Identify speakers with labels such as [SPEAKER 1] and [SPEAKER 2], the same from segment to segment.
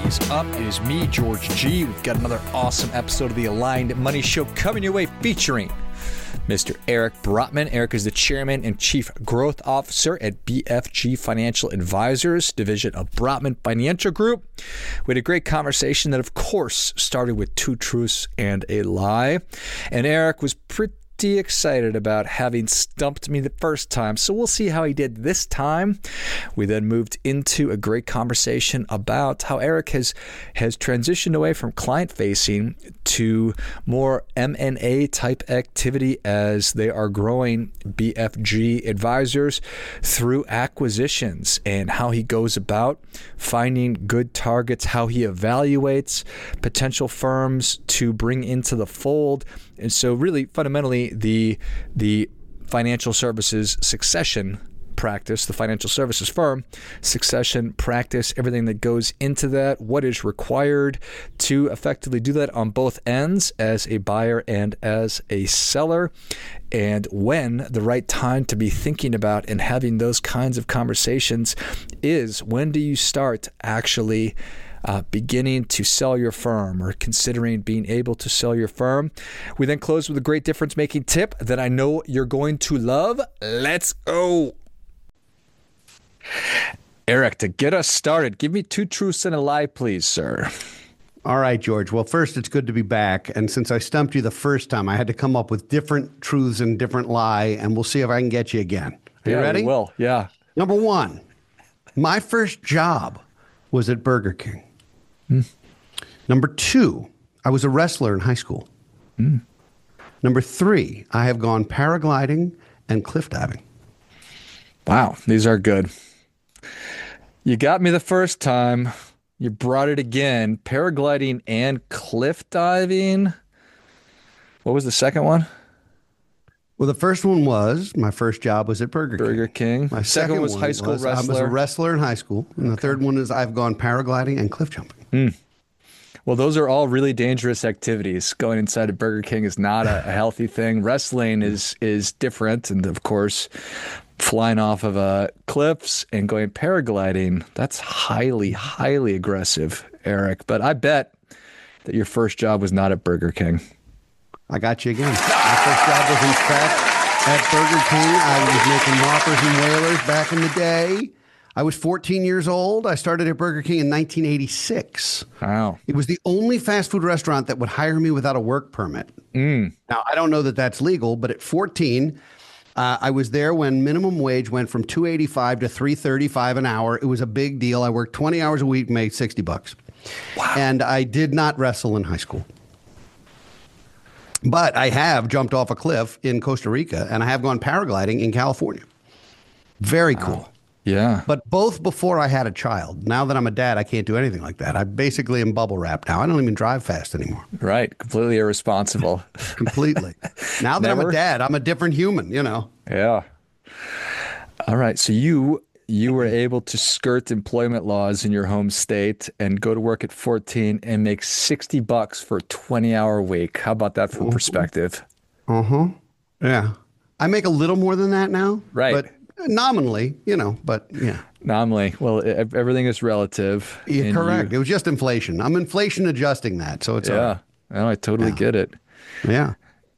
[SPEAKER 1] is up? It is me, George G. We've got another awesome episode of the Aligned Money Show coming your way featuring Mr. Eric Brotman. Eric is the Chairman and Chief Growth Officer at BFG Financial Advisors, division of Brotman Financial Group. We had a great conversation that, of course, started with two truths and a lie. And Eric was pretty excited about having stumped me the first time, so we'll see how he did this time. We then moved into a great conversation about how Eric has transitioned away from client-facing to more M&A type activity as they are growing BFG Advisors through acquisitions, and how he goes about finding good targets, how he evaluates potential firms to bring into the fold. And so really, fundamentally, the financial services succession practice, the financial services firm succession practice, everything that goes into that, what is required to effectively do that on both ends as a buyer and as a seller, and when the right time to be thinking about and having those kinds of conversations is. When do you start actually beginning to sell your firm or considering being able to sell your firm? We then close with a great difference-making tip that I know you're going to love. Let's go. Eric, to get us started, give me two truths and a lie, please, sir.
[SPEAKER 2] All right, George. Well, first, it's good to be back. And since I stumped you the first time, I had to come up with different truths and different lie, and we'll see if I can get you again. Are you ready?
[SPEAKER 1] Well, yeah.
[SPEAKER 2] Number one, my first job was at Burger King. Number two, I was a wrestler in high school. Number three, I have gone paragliding and cliff diving.
[SPEAKER 1] Wow, these are good. You got me the first time. You brought it again. Paragliding and cliff diving. What was the second one?
[SPEAKER 2] Well, the first one was, my first job was at Burger
[SPEAKER 1] King.
[SPEAKER 2] My
[SPEAKER 1] second one was high school wrestler.
[SPEAKER 2] I was a wrestler in high school. And the third one is I've gone paragliding and cliff jumping.
[SPEAKER 1] Well, those are all really dangerous activities. Going inside a Burger King is not a healthy thing. Wrestling is different. And of course, flying off of cliffs and going paragliding, that's highly, highly aggressive, Eric. But I bet that your first job was not at Burger King.
[SPEAKER 2] I got you again. My first job was in fact at Burger King. I was making Whoppers and Whalers back in the day. I was 14 years old. I started at Burger King in 1986.
[SPEAKER 1] Wow.
[SPEAKER 2] It was the only fast food restaurant that would hire me without a work permit. Now, I don't know that that's legal, but at 14, I was there when minimum wage went from $2.85 to $3.35 an hour. It was a big deal. I worked 20 hours a week, made $60. Wow. And I did not wrestle in high school. But I have jumped off a cliff in Costa Rica, and I have gone paragliding in California. Very cool.
[SPEAKER 1] Yeah.
[SPEAKER 2] But both before I had a child. Now that I'm a dad, I can't do anything like that. I basically am bubble wrapped now. I don't even drive fast anymore.
[SPEAKER 1] Right. Completely irresponsible.
[SPEAKER 2] Completely. Now that I'm a dad, I'm a different human, you know.
[SPEAKER 1] Yeah. All right. So you were able to skirt employment laws in your home state and go to work at 14 and make $60 for a 20-hour week. How about that from perspective?
[SPEAKER 2] Yeah. I make a little more than that now.
[SPEAKER 1] Right.
[SPEAKER 2] But nominally, you know, but yeah.
[SPEAKER 1] Nominally. Well, everything is relative.
[SPEAKER 2] Yeah, correct. It was just inflation. I'm inflation adjusting that, so it's
[SPEAKER 1] yeah. I totally get it.
[SPEAKER 2] Yeah.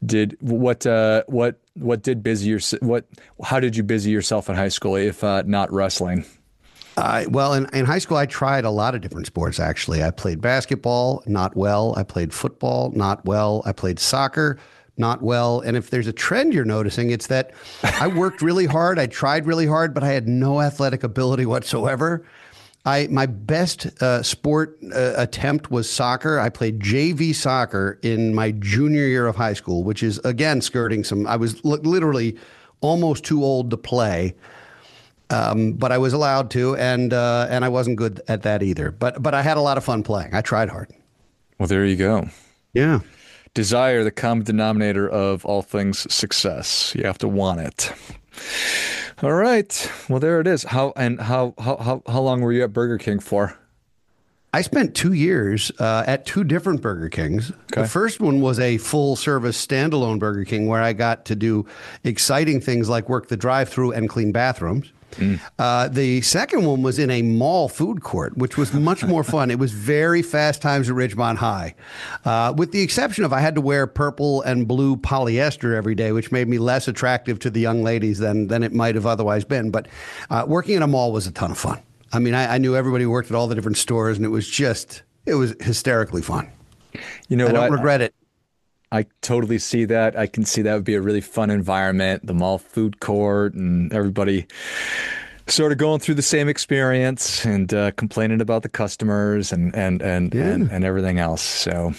[SPEAKER 1] How did you busy yourself in high school if not wrestling?
[SPEAKER 2] Well, in high school, I tried a lot of different sports, actually. I played basketball, not well. I played football, not well. I played soccer, not well. And if there's a trend you're noticing, it's that I worked really hard. I tried really hard, but I had no athletic ability whatsoever. My best sport attempt was soccer. I played JV soccer in my junior year of high school, which is, again, skirting some. I was literally almost too old to play, but I was allowed to, and I wasn't good at that either. But I had a lot of fun playing. I tried hard.
[SPEAKER 1] Well, there you go.
[SPEAKER 2] Yeah.
[SPEAKER 1] Desire, the common denominator of all things success. You have to want it. All right. Well, there it is. How long were you at Burger King for?
[SPEAKER 2] I spent 2 years at two different Burger Kings.
[SPEAKER 1] Okay.
[SPEAKER 2] The first one was a full-service standalone Burger King where I got to do exciting things like work the drive-thru and clean bathrooms. The second one was in a mall food court, which was much more fun. It was very Fast Times at Ridgemont High, with the exception of I had to wear purple and blue polyester every day, which made me less attractive to the young ladies than it might have otherwise been. But working in a mall was a ton of fun. I mean, I knew everybody who worked at all the different stores, and it was hysterically fun.
[SPEAKER 1] You know,
[SPEAKER 2] I don't regret it.
[SPEAKER 1] I totally see that. I can see that would be a really fun environment, the mall food court, and everybody sort of going through the same experience and complaining about the customers and everything else. So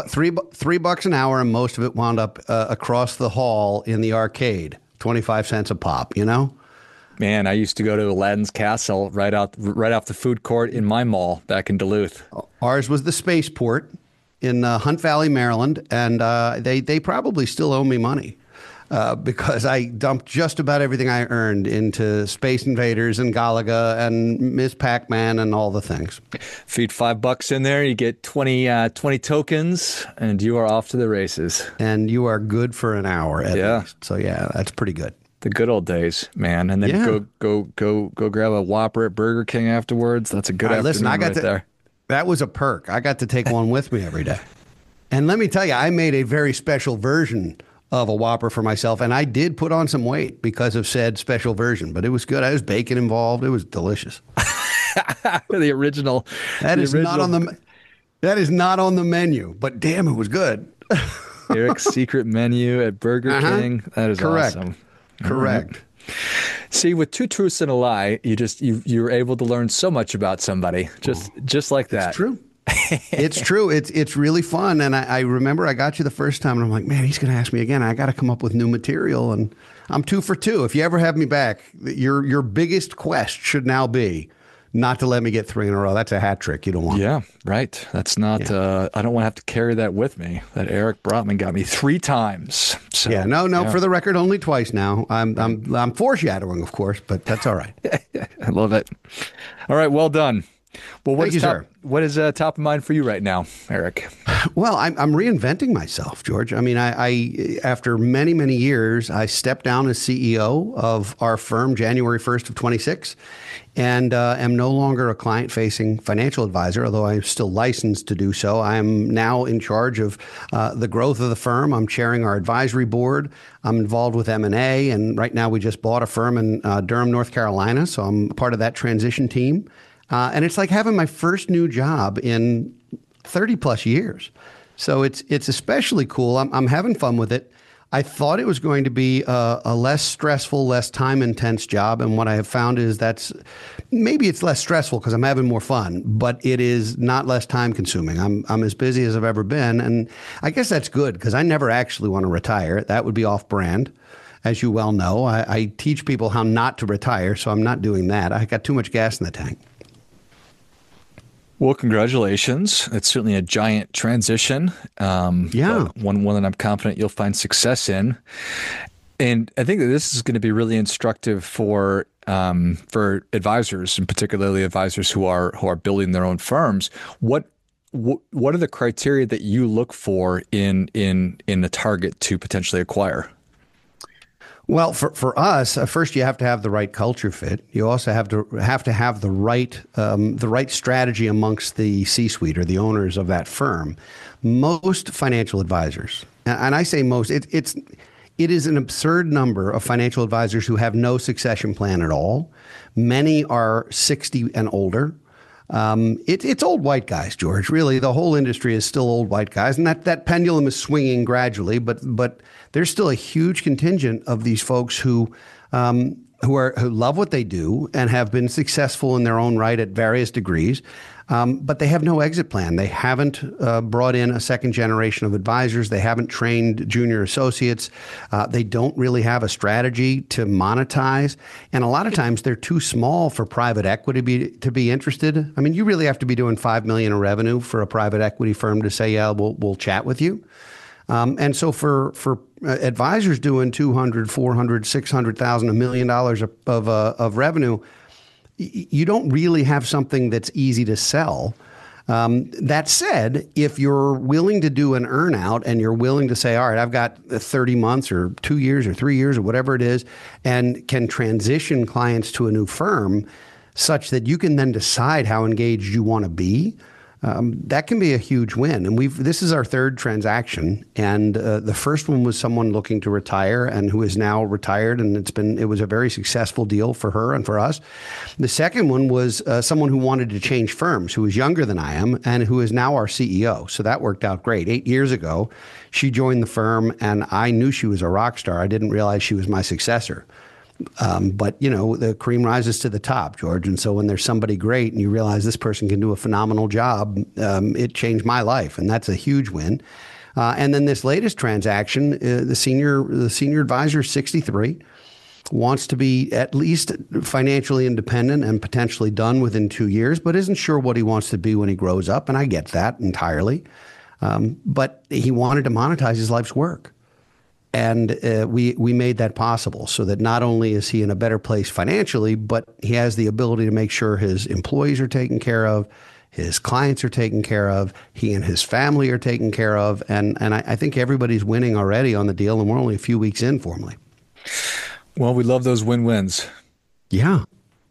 [SPEAKER 2] $3 an hour, and most of it wound up across the hall in the arcade, 25 cents a pop. You know.
[SPEAKER 1] Man, I used to go to Aladdin's Castle right off the food court in my mall back in Duluth.
[SPEAKER 2] Ours was the Spaceport in Hunt Valley, Maryland, and they probably still owe me money because I dumped just about everything I earned into Space Invaders and Galaga and Ms. Pac-Man and all the things.
[SPEAKER 1] Feed $5 in there, you get 20 tokens, and you are off to the races.
[SPEAKER 2] And you are good for an hour at least. So yeah, that's pretty good.
[SPEAKER 1] The good old days, man. And then go grab a Whopper at Burger King afterwards. That's a good afternoon there.
[SPEAKER 2] That was a perk. I got to take one with me every day. And let me tell you, I made a very special version of a Whopper for myself, and I did put on some weight because of said special version, but it was good. I was bacon involved. It was delicious.
[SPEAKER 1] The original.
[SPEAKER 2] That is not on the menu, but damn, it was good.
[SPEAKER 1] Eric's secret menu at Burger King. That is
[SPEAKER 2] correct.
[SPEAKER 1] Awesome.
[SPEAKER 2] Correct.
[SPEAKER 1] Mm-hmm. See, with two truths and a lie, you're able to learn so much about somebody, just like that.
[SPEAKER 2] It's true. It's true. It's really fun. And I remember I got you the first time, and I'm like, man, he's going to ask me again. I got to come up with new material, and I'm 2 for 2. If you ever have me back, your biggest quest should now be not to let me get 3 in a row. That's a hat trick. You don't want.
[SPEAKER 1] Yeah, right. That's not. I don't want to have to carry that with me. That Eric Brotman got me 3 times. So,
[SPEAKER 2] yeah, no. For the record, only twice now. I'm foreshadowing, of course, but that's all right.
[SPEAKER 1] I love it. All right, well done. Well, what is top of mind for you right now, Eric?
[SPEAKER 2] Well, I'm reinventing myself, George. I mean, I after many, many years, I stepped down as CEO of our firm January 1st of 26, and am no longer a client-facing financial advisor, although I'm still licensed to do so. I am now in charge of the growth of the firm. I'm chairing our advisory board. I'm involved with M&A, and right now we just bought a firm in Durham, North Carolina, so I'm part of that transition team. And it's like having my first new job in 30 plus years. So it's especially cool. I'm having fun with it. I thought it was going to be a less stressful, less time intense job. And what I have found is maybe it's less stressful because I'm having more fun, but it is not less time consuming. I'm as busy as I've ever been. And I guess that's good because I never actually want to retire. That would be off brand. As you well know, I teach people how not to retire. So I'm not doing that. I got too much gas in the tank.
[SPEAKER 1] Well, congratulations. It's certainly a giant transition. One that I'm confident you'll find success in. And I think that this is going to be really instructive for advisors, and particularly advisors who are building their own firms. What are the criteria that you look for in the target to potentially acquire?
[SPEAKER 2] Well, for us, first you have to have the right culture fit. You also have to have the right strategy amongst the C-suite or the owners of that firm. Most financial advisors, and I say most, it is an absurd number of financial advisors who have no succession plan at all. Many are 60 and older. It's old white guys, George. Really, the whole industry is still old white guys, and that pendulum is swinging gradually. But there's still a huge contingent of these folks who love what they do and have been successful in their own right at various degrees. But they have no exit plan. They haven't brought in a second generation of advisors. They haven't trained junior associates. They don't really have a strategy to monetize. And a lot of times they're too small for private equity to be interested. I mean, you really have to be doing $5 million in revenue for a private equity firm to say, yeah, we'll chat with you. And so for advisors doing $200,000, $400,000, $600,000, $1 million of revenue, you don't really have something that's easy to sell. That said, if you're willing to do an earnout and you're willing to say, all right, I've got 30 months or 2 years or 3 years or whatever it is, and can transition clients to a new firm such that you can then decide how engaged you want to be, that can be a huge win. And this is our third transaction. And the first one was someone looking to retire and who is now retired. And it was a very successful deal for her and for us. The second one was someone who wanted to change firms, who was younger than I am and who is now our CEO. So that worked out great. 8 years ago, she joined the firm and I knew she was a rock star. I didn't realize she was my successor. But, the cream rises to the top, George. And so when there's somebody great and you realize this person can do a phenomenal job, it changed my life. And that's a huge win. And then this latest transaction, the senior advisor, 63, wants to be at least financially independent and potentially done within 2 years, but isn't sure what he wants to be when he grows up. And I get that entirely. But he wanted to monetize his life's work. And we made that possible so that not only is he in a better place financially, but he has the ability to make sure his employees are taken care of, his clients are taken care of, he and his family are taken care of. And I think everybody's winning already on the deal, and we're only a few weeks in formally.
[SPEAKER 1] Well, we love those win-wins.
[SPEAKER 2] Yeah.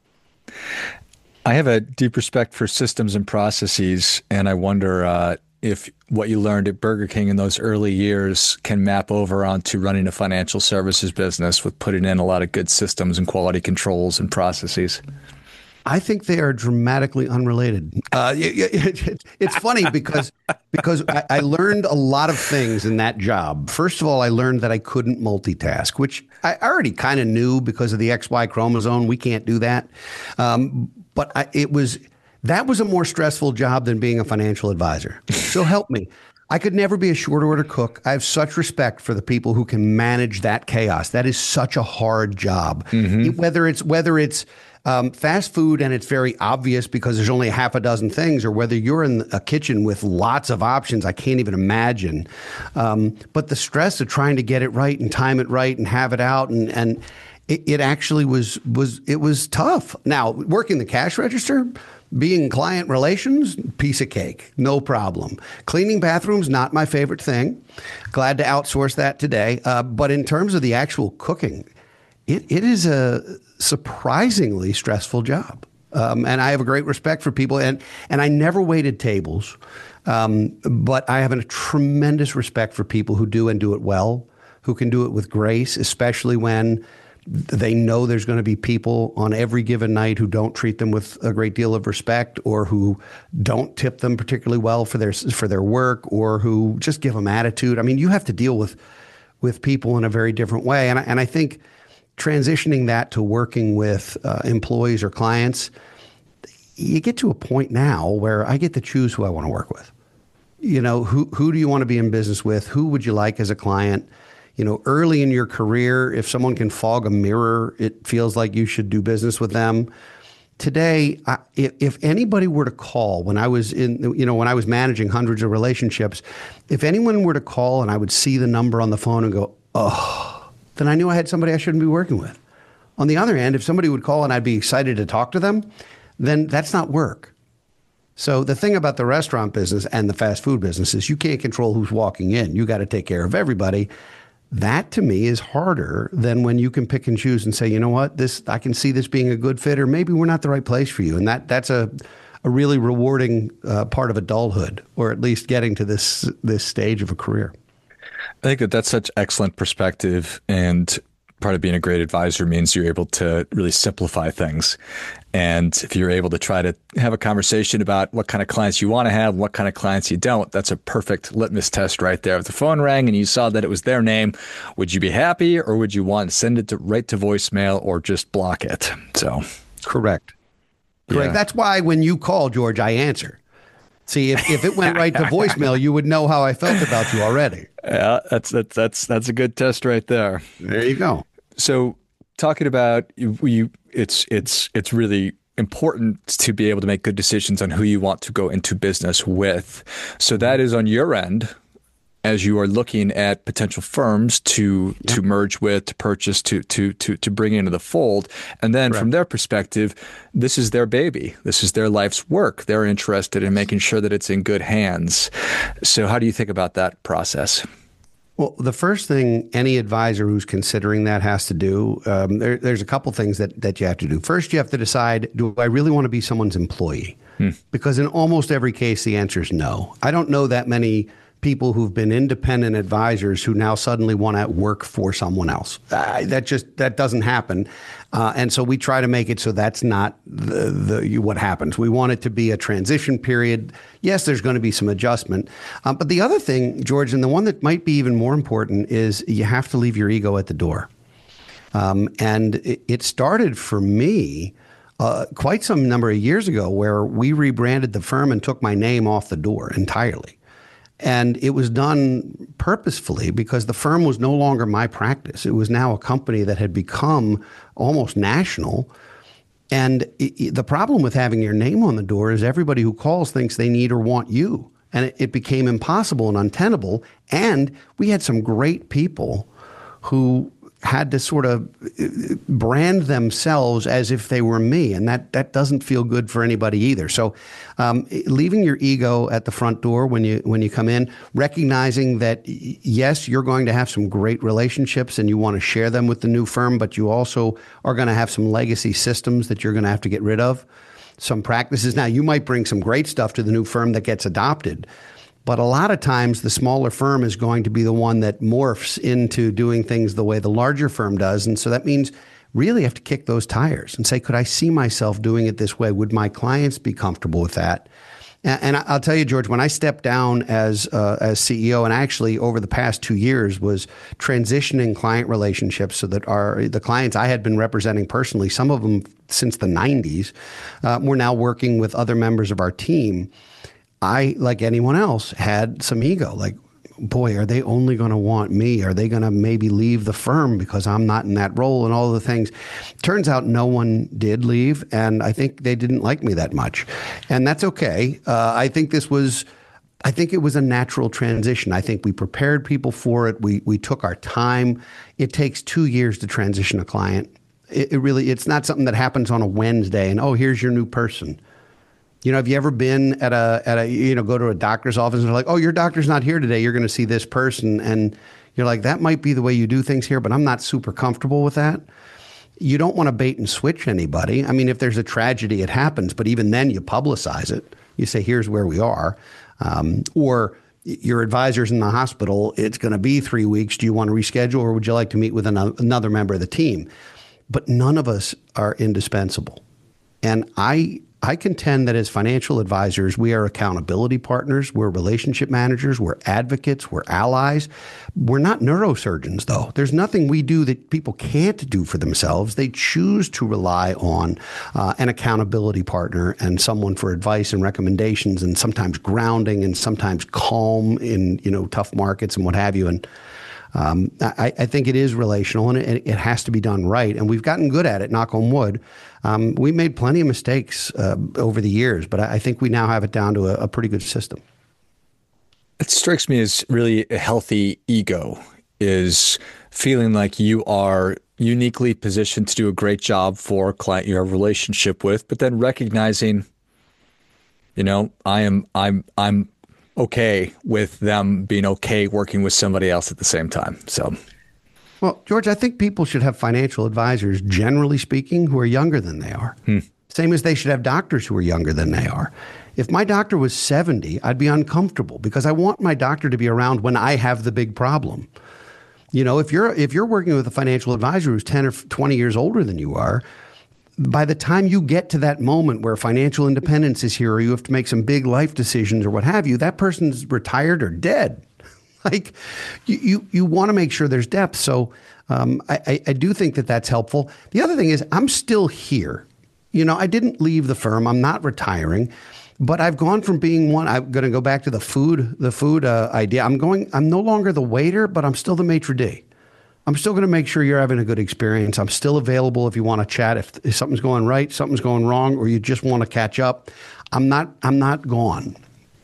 [SPEAKER 1] I have a deep respect for systems and processes, and I wonder if what you learned at Burger King in those early years can map over onto running a financial services business with putting in a lot of good systems and quality controls and processes.
[SPEAKER 2] I think they are dramatically unrelated. It's funny because I learned a lot of things in that job. First of all, I learned that I couldn't multitask, which I already kind of knew because of the XY chromosome. We can't do that. But that was a more stressful job than being a financial advisor. So help me. I could never be a short order cook. I have such respect for the people who can manage that chaos. That is such a hard job. Mm-hmm. Whether it's fast food and it's very obvious because there's only half a dozen things, or whether you're in a kitchen with lots of options, I can't even imagine. But the stress of trying to get it right and time it right and have it out and it actually was tough. Now, working the cash register, being client relations, piece of cake, no problem. Cleaning bathrooms, not my favorite thing. Glad to outsource that today. But in terms of the actual cooking, it is a surprisingly stressful job. And I have a great respect for people. And I never waited tables. But I have a tremendous respect for people who do and do it well, who can do it with grace, especially when they know there's going to be people on every given night who don't treat them with a great deal of respect, or who don't tip them particularly well for their work, or who just give them attitude. I mean, you have to deal with people in a very different way. And I think transitioning that to working with employees or clients, you get to a point now where I get to choose who I want to work with. Who do you want to be in business with? Who would you like as a client? Early in your career, if someone can fog a mirror, it feels like you should do business with them. Today, if anybody were to call when I was when I was managing hundreds of relationships, if anyone were to call and I would see the number on the phone and go, oh, then I knew I had somebody I shouldn't be working with. On the other hand, if somebody would call and I'd be excited to talk to them, then that's not work. So the thing about the restaurant business and the fast food business is you can't control who's walking in. You got to take care of everybody. That to me is harder than when you can pick and choose and say, you know what, I can see this being a good fit, or maybe we're not the right place for you. And that's a really rewarding part of adulthood, or at least getting to this stage of a career.
[SPEAKER 1] I think that's such excellent perspective, and part of being a great advisor means you're able to really simplify things. And if you're able to try to have a conversation about what kind of clients you want to have, what kind of clients you don't, that's a perfect litmus test right there. If the phone rang and you saw that it was their name, would you be happy, or would you want to send it right to voicemail or just block it? So,
[SPEAKER 2] Correct. Yeah. That's why when you call, George, I answer. See, if it went right to voicemail, you would know how I felt about you already.
[SPEAKER 1] Yeah, that's a good test right there.
[SPEAKER 2] There you go.
[SPEAKER 1] So, talking about it's really important to be able to make good decisions on who you want to go into business with. So that is on your end. as you are looking at potential firms to merge with, to purchase, to bring into the fold. And then from their perspective, this is their baby. This is their life's work. They're interested in making sure that it's in good hands. So how do you think about that process?
[SPEAKER 2] Well, the first thing any advisor who's considering that has to do, there's a couple things that you have to do. First, you have to decide, do I really want to be someone's employee? Because in almost every case, the answer is no. I don't know that many people who've been independent advisors who now suddenly want to work for someone else. That doesn't happen. And so we try to make it so that's not what happens. We want it to be a transition period. Yes, there's going to be some adjustment. But the other thing, George, and the one that might be even more important, is you have to leave your ego at the door. And it started for me quite some number of years ago, where we rebranded the firm and took my name off the door entirely. And it was done purposefully because the firm was no longer my practice. It was now a company that had become almost national. And the problem with having your name on the door is everybody who calls thinks they need or want you. And it became impossible and untenable. And we had some great people who had to sort of brand themselves as if they were me. And that doesn't feel good for anybody either. So leaving your ego at the front door when you come in, recognizing that, yes, you're going to have some great relationships and you want to share them with the new firm, but you also are going to have some legacy systems that you're going to have to get rid of, some practices. Now, you might bring some great stuff to the new firm that gets adopted, but a lot of times the smaller firm is going to be the one that morphs into doing things the way the larger firm does. And so that means really have to kick those tires and say, could I see myself doing it this way? Would my clients be comfortable with that? And I'll tell you, George, when I stepped down as CEO, and actually over the past 2 years was transitioning client relationships so that the clients I had been representing personally, some of them since the 90s, were now working with other members of our team. I, like anyone else, had some ego. Like, boy, are they only going to want me? Are they going to maybe leave the firm because I'm not in that role and all the things? Turns out no one did leave, and I think they didn't like me that much. And that's okay. I think it was a natural transition. I think we prepared people for it. We took our time. It takes 2 years to transition a client. It's not something that happens on a Wednesday and, oh, here's your new person. You know, have you ever been at go to a doctor's office and they're like, oh, your doctor's not here today. You're going to see this person. And you're like, that might be the way you do things here, but I'm not super comfortable with that. You don't want to bait and switch anybody. I mean, if there's a tragedy, it happens. But even then you publicize it. You say, here's where we are. Or your advisor's in the hospital. It's going to be 3 weeks. Do you want to reschedule, or would you like to meet with another member of the team? But none of us are indispensable. And I contend that as financial advisors, we are accountability partners, we're relationship managers, we're advocates, we're allies. We're not neurosurgeons, though. There's nothing we do that people can't do for themselves. They choose to rely on an accountability partner and someone for advice and recommendations, and sometimes grounding and sometimes calm in tough markets and what have you. And I think it is relational, and it has to be done right. And we've gotten good at it, knock on wood. We made plenty of mistakes over the years, but I think we now have it down to a pretty good system.
[SPEAKER 1] It strikes me as really a healthy ego is feeling like you are uniquely positioned to do a great job for a client you have a relationship with, but then recognizing, I'm okay with them being okay working with somebody else at the same time. So,
[SPEAKER 2] well, George, I think people should have financial advisors, generally speaking, who are younger than they are. Same as they should have doctors who are younger than they are. If my doctor was 70, I'd be uncomfortable because I want my doctor to be around when I have the big problem. If you're working with a financial advisor who's 10 or 20 years older than you are, by the time you get to that moment where financial independence is here, or you have to make some big life decisions or what have you, that person's retired or dead. Like you want to make sure there's depth. So I do think that that's helpful. The other thing is I'm still here. I didn't leave the firm. I'm not retiring, but I've gone from being one. I'm going to go back to the food idea. I'm no longer the waiter, but I'm still the maitre d'. I'm still going to make sure you're having a good experience. I'm still available if you want to chat. If something's going right, something's going wrong, or you just want to catch up, I'm not gone.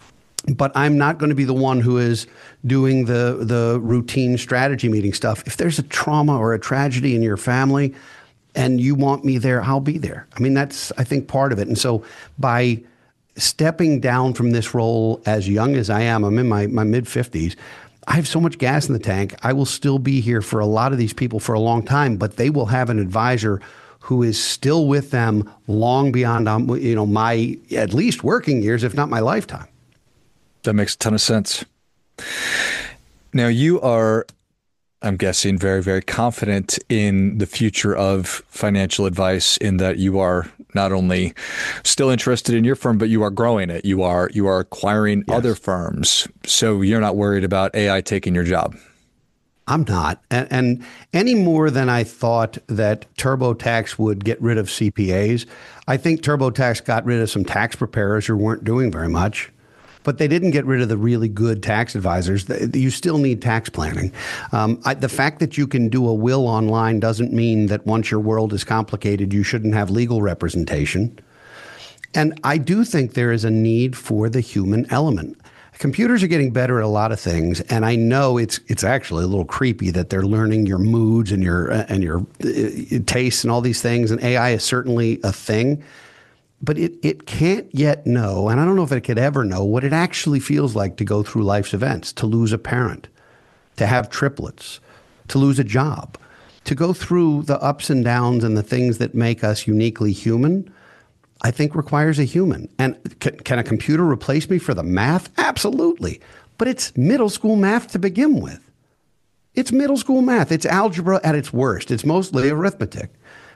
[SPEAKER 2] but I'm not going to be the one who is doing the routine strategy meeting stuff. If there's a trauma or a tragedy in your family and you want me there, I'll be there. I mean, that's, I think, part of it. And so by stepping down from this role as young as I am, I'm in my mid-50s, I have so much gas in the tank. I will still be here for a lot of these people for a long time, but they will have an advisor who is still with them long beyond my at least working years, if not my lifetime.
[SPEAKER 1] That makes a ton of sense. Now, you are, I'm guessing, very, very confident in the future of financial advice, in that you are not only still interested in your firm, but you are growing it. You are acquiring other firms. So you're not worried about AI taking your job.
[SPEAKER 2] I'm not. And any more than I thought that TurboTax would get rid of CPAs, I think TurboTax got rid of some tax preparers who weren't doing very much. But they didn't get rid of the really good tax advisors. You still need tax planning. The fact that you can do a will online doesn't mean that once your world is complicated, you shouldn't have legal representation. And I do think there is a need for the human element. Computers are getting better at a lot of things, and I know it's actually a little creepy that they're learning your moods and your tastes and all these things. And AI is certainly a thing. But it can't yet know, and I don't know if it could ever know, what it actually feels like to go through life's events, to lose a parent, to have triplets, to lose a job, to go through the ups and downs and the things that make us uniquely human, I think requires a human. And can a computer replace me for the math? Absolutely. But it's middle school math to begin with. It's middle school math. It's algebra at its worst. It's mostly arithmetic.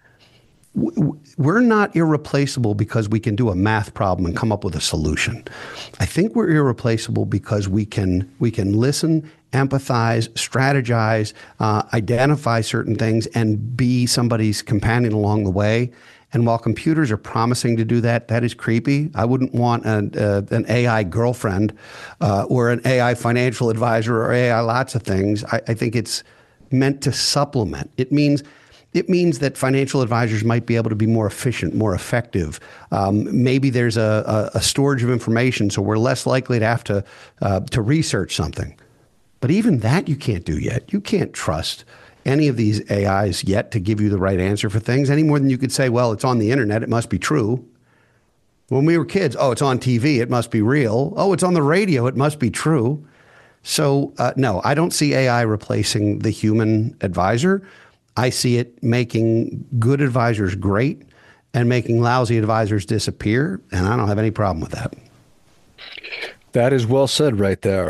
[SPEAKER 2] We're not irreplaceable because we can do a math problem and come up with a solution. I think we're irreplaceable because we can listen, empathize, strategize, identify certain things, and be somebody's companion along the way. And while computers are promising to do that, that is creepy. I wouldn't want an AI girlfriend or an AI financial advisor or AI lots of things. I think it's meant to supplement. It means that financial advisors might be able to be more efficient, more effective. Maybe there's a storage of information, so we're less likely to have to research something. But even that you can't do yet. You can't trust any of these AIs yet to give you the right answer for things, any more than you could say, well, it's on the internet, it must be true. When we were kids, oh, it's on TV, it must be real. Oh, it's on the radio, it must be true. So no, I don't see AI replacing the human advisor. I see it making good advisors great and making lousy advisors disappear, and I don't have any problem with that.
[SPEAKER 1] That is well said right there.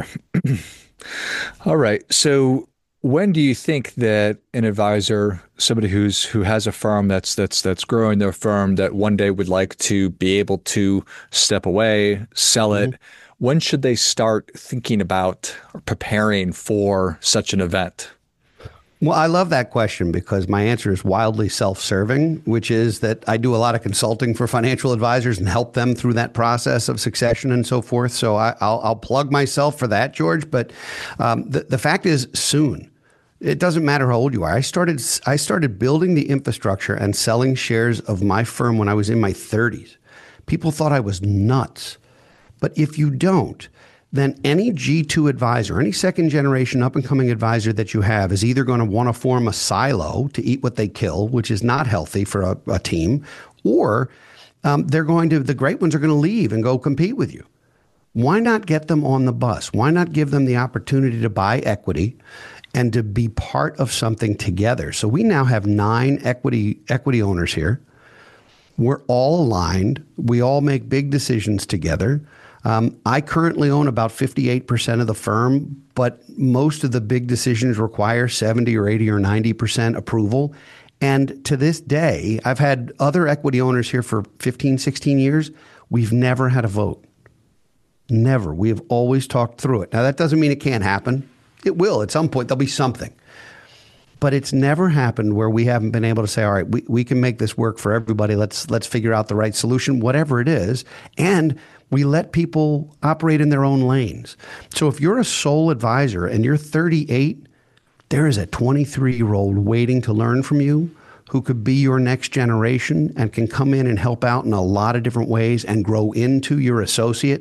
[SPEAKER 1] All right. So when do you think that an advisor, somebody who has a firm that's growing their firm, that one day would like to be able to step away, sell it, when should they start thinking about or preparing for such an event?
[SPEAKER 2] Well, I love that question because my answer is wildly self-serving, which is that I do a lot of consulting for financial advisors and help them through that process of succession and so forth. So I'll plug myself for that, George. But the fact is, soon. It doesn't matter how old you are. I started building the infrastructure and selling shares of my firm when I was in my 30s. People thought I was nuts. But if you don't, then any G2 advisor, any second generation up and coming advisor that you have is either going to want to form a silo to eat what they kill, which is not healthy for a team, or the great ones are going to leave and go compete with you. Why not get them on the bus? Why not give them the opportunity to buy equity and to be part of something together? So we now have 9 equity owners here. We're all aligned. We all make big decisions together. I currently own about 58% of the firm, but most of the big decisions require 70 or 80 or 90% approval. And to this day, I've had other equity owners here for 15, 16 years. We've never had a vote. Never. We have always talked through it. Now, that doesn't mean it can't happen. It will. At some point, there'll be something. But it's never happened where we haven't been able to say, all right, we can make this work for everybody. Let's figure out the right solution, whatever it is. And we let people operate in their own lanes. So if you're a sole advisor and you're 38, there is a 23-year-old waiting to learn from you who could be your next generation and can come in and help out in a lot of different ways and grow into your associate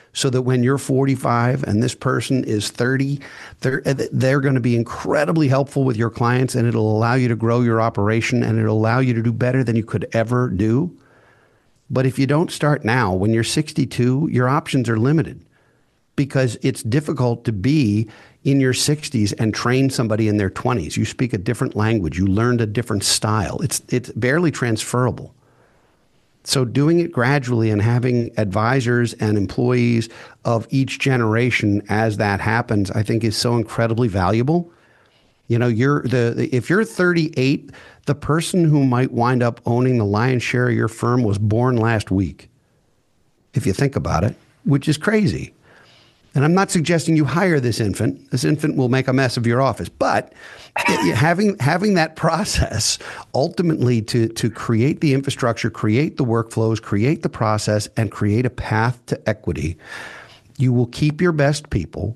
[SPEAKER 2] so that when you're 45 and this person is 30, they're going to be incredibly helpful with your clients, and it'll allow you to grow your operation, and it'll allow you to do better than you could ever do. But if you don't start now, when you're 62, your options are limited, because it's difficult to be in your 60s and train somebody in their 20s. You speak a different language. You learned a different style. It's barely transferable. So doing it gradually and having advisors and employees of each generation as that happens, I think is so incredibly valuable. You know, if you're 38, the person who might wind up owning the lion's share of your firm was born last week, if you think about it, which is crazy. And I'm not suggesting you hire this infant. This infant will make a mess of your office. But having that process ultimately to create the infrastructure, create the workflows, create the process, and create a path to equity, you will keep your best people.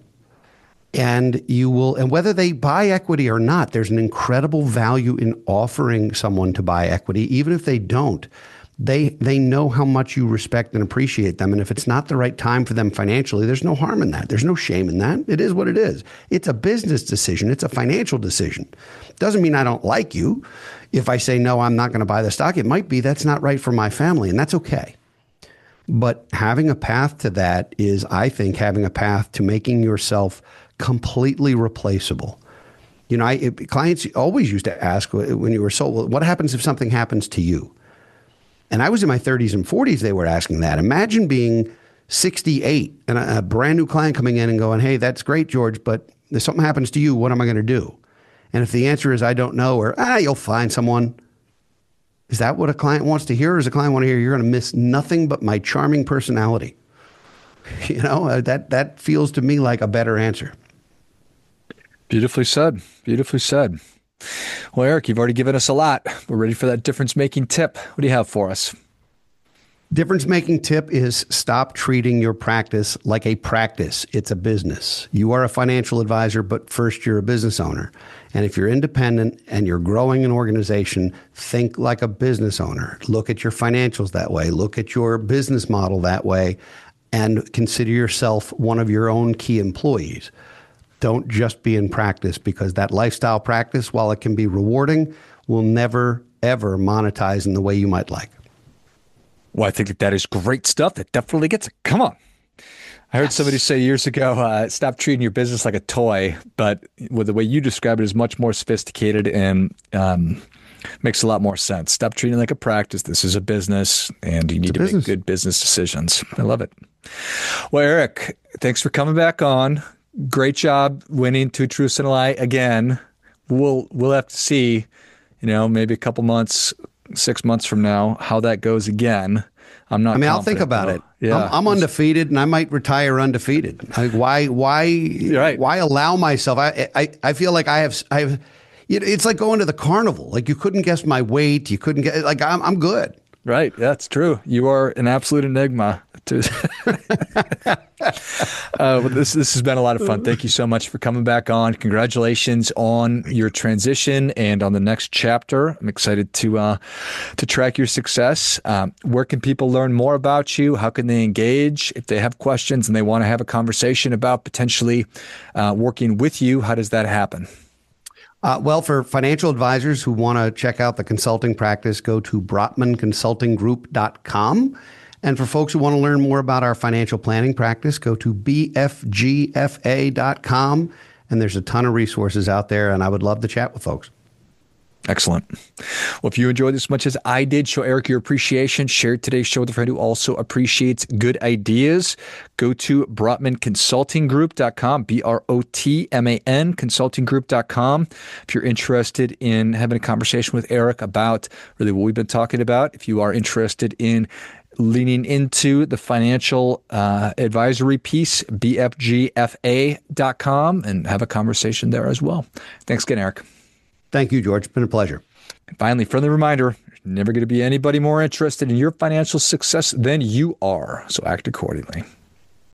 [SPEAKER 2] And whether they buy equity or not, there's an incredible value in offering someone to buy equity. Even if they don't, they know how much you respect and appreciate them. And if it's not the right time for them financially, there's no harm in that. There's no shame in that. It is what it is. It's a business decision. It's a financial decision. Doesn't mean I don't like you. If I say, no, I'm not going to buy the stock, it might be that's not right for my family, and that's okay. But having a path to that is, I think, having a path to making yourself completely replaceable. You know, clients always used to ask when you were sold, well, what happens if something happens to you? And I was in my 30s and 40s, they were asking that. Imagine being 68 and a brand new client coming in and going, hey, that's great, George, but if something happens to you, what am I going to do? And if the answer is, I don't know, or you'll find someone. Is that what a client wants to hear? Or does a client want to hear, you're going to miss nothing but my charming personality? You know, that feels to me like a better answer.
[SPEAKER 1] Beautifully said. Beautifully said. Well, Eric, you've already given us a lot. We're ready for that difference-making tip. What do you have for us?
[SPEAKER 2] Difference-making tip is stop treating your practice like a practice. It's a business. You are a financial advisor, but first you're a business owner. And if you're independent and you're growing an organization, think like a business owner. Look at your financials that way. Look at your business model that way, and consider yourself one of your own key employees. Don't just be in practice, because that lifestyle practice, while it can be rewarding, will never, ever monetize in the way you might like.
[SPEAKER 1] Well, I think that is great stuff. That definitely gets it. Come on. I heard somebody say years ago, stop treating your business like a toy, but with the way you describe it is much more sophisticated and makes a lot more sense. Stop treating it like a practice. This is a business, and you need to make good business decisions. I love it. Well, Eric, thanks for coming back on. Great job winning Two Truths and a Lie again. We'll have to see, maybe a couple months, 6 months from now, how that goes again.
[SPEAKER 2] I'll think about it. Yeah. I'm undefeated, and I might retire undefeated. Why allow myself? I feel like I have. It's like going to the carnival. Like, you couldn't guess my weight. You couldn't get, like, I'm good.
[SPEAKER 1] Right. That's true. You are an absolute enigma. This has been a lot of fun. Thank you so much for coming back on. Congratulations on your transition and on the next chapter. I'm excited to track your success. Where can people learn more about you? How can they engage? If they have questions and they want to have a conversation about potentially working with you, how does that happen?
[SPEAKER 2] Well, for financial advisors who want to check out the consulting practice, go to brotmanconsultinggroup.com. And for folks who want to learn more about our financial planning practice, go to bfgfa.com. And there's a ton of resources out there, and I would love to chat with folks.
[SPEAKER 1] Excellent. Well, if you enjoyed this as much as I did, show Eric your appreciation. Share today's show with a friend who also appreciates good ideas. Go to brotmanconsultinggroup.com, BROTMAN, consultinggroup.com. If you're interested in having a conversation with Eric about really what we've been talking about, if you are interested in leaning into the financial advisory piece, bfgfa.com, and have a conversation there as well. Thanks again, Eric.
[SPEAKER 2] Thank you, George. It's been a pleasure.
[SPEAKER 1] And finally, friendly reminder, there's never going to be anybody more interested in your financial success than you are. So act accordingly.